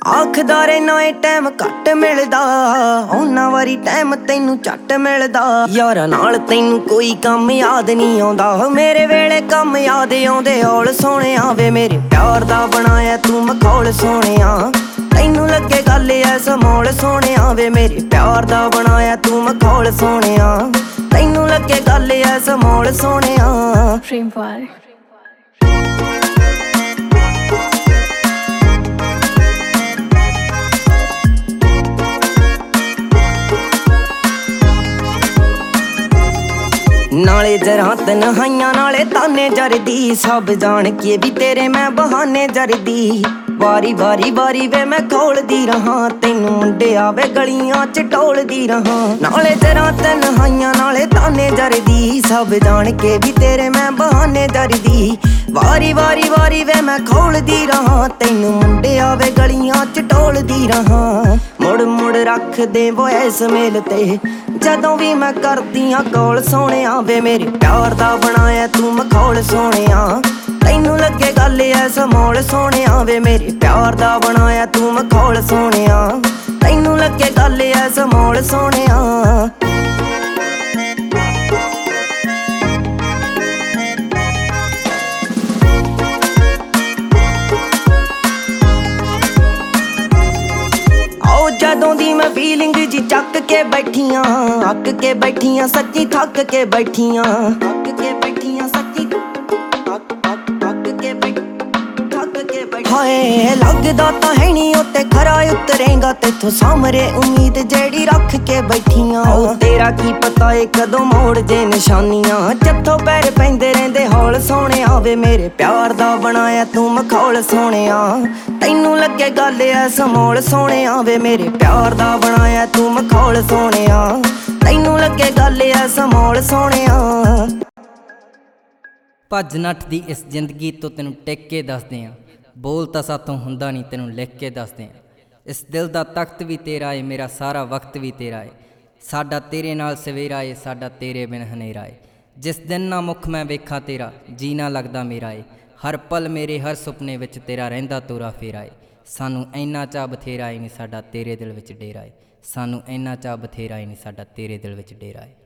आखदा रहना ए टाइम घट मिलदा, उन्ना वारी टाइम तैनू झट मिलदा। यारां नाल तैनू कोई कम याद नहीं आउंदा, मेरे वेले कम याद आउंदे औल सोहणिया वे मेरे प्यार दा बनाया तू मखौल सोहणिया। तैनू लगे गल ऐ समौल सोहणिया वे मेरे प्यार दा बनाया तू मखौल सोहणिया। तैनू लगे गल ऐ समौल सोहणिया। नाले जरा तन्हाइयां नाले ताने जरदी, सब जान के भी तेरे मैं बहाने जरदी। वारी वारी वारी वे मैं खोलदी रहा, तैनू मुंडे आवे गलियां च टोलदी रहा। नाले जरा तन्हाइयां नाले ताने जरदी, सब जान के भी तेरे मैं बहाने जरदी। वारी वारी वारी वे मैं खोलदी रहा, तैनू मुंडे आवे गलियां च टोलदी रहा। मुड़ मुड़ रख दे वॉइस मेल ते जदों भी मैं करदियां कॉल सोहणिया वे मेरे प्यार दा बनाया तू मखौल सोहणिया। तैनू लगे गल ऐ समौल सोहणिया वे मेरे प्यार दा बनाया तू मखौल सोहणिया। तैनू लगे गल ऐ समौल सोहणिया। जदों दी मैं फीलिंग जी चक के बैठियां, अक के बैठियां सच्ची थक के बैठियां। थक के बैठियां सच्ची हाय लगदा तां है नी उत्ते खरा उतरेंगा तेथों सामरे उम्मीद जेड़ी रख के बैठियां। तेरा की पता है कदों मोड़ जे निशानियां, जत्थों पैर पैंदे रहिंदे हौल सोहणिया वे मेरे प्यार दा बनाया तू मखौल सोहणिया। तैनू लगे गल ऐ समौल सोहणिया वे मेरे प्यार दा बनाया तू मखौल सोहणिया। तैनू लगे गल ऐ समौल सोहणिया। भज नੱਠ ਦੀ इस जिंदगी तो ਤੈਨੂੰ ਟਿਕ ਕੇ ਦੱਸਦੇ ਆਂ, बोल ਤਾਂ ਸਾਥੋਂ ਹੁੰਦਾ नहीं ਤੈਨੂੰ लिख के ਦੱਸਦੇ ਆਂ। इस दिल ਦਾ ਤਖਤ ਵੀ ਤੇਰਾ ਏ, ਮੇਰਾ ਸਾਰਾ ਵਕਤ ਵੀ ਤੇਰਾ ਏ। ਸਾਡਾ ਤੇਰੇ ਨਾਲ ਸਵੇਰਾ ਏ, ਸਾਡਾ ਤੇਰੇ ਬਿਨ ਹਨੇਰਾ ਏ। ਜਿਸ ਦਿਨ ਨਾ ਮੁੱਖ ਮੈਂ ਵੇਖਾਂ ਤੇਰਾ, ਜੀਣਾ ਲੱਗਦਾ ਮੇਰਾ ਏ। ਹਰ ਪਲ ਮੇਰੇ ਹਰ ਸੁਪਨੇ ਵਿੱਚ ਤੇਰਾ ਰਹਿੰਦਾ ਤੋਰਾ ਫੇਰਾ ਏ। ਸਾਨੂੰ ਇੰਨਾ ਚਾਅ ਬਥੇਰਾ ਏ ਨਹੀਂ ਸਾਡਾ ਤੇਰੇ ਦਿਲ ਵਿੱਚ ਡੇਰਾ ਏ। ਸਾਨੂੰ ਇੰਨਾ ਚਾਅ ਬਥੇਰਾ ਏ ਨਹੀਂ ਸਾਡਾ ਤੇਰੇ ਦਿਲ ਵਿੱਚ ਡੇਰਾ ਏ।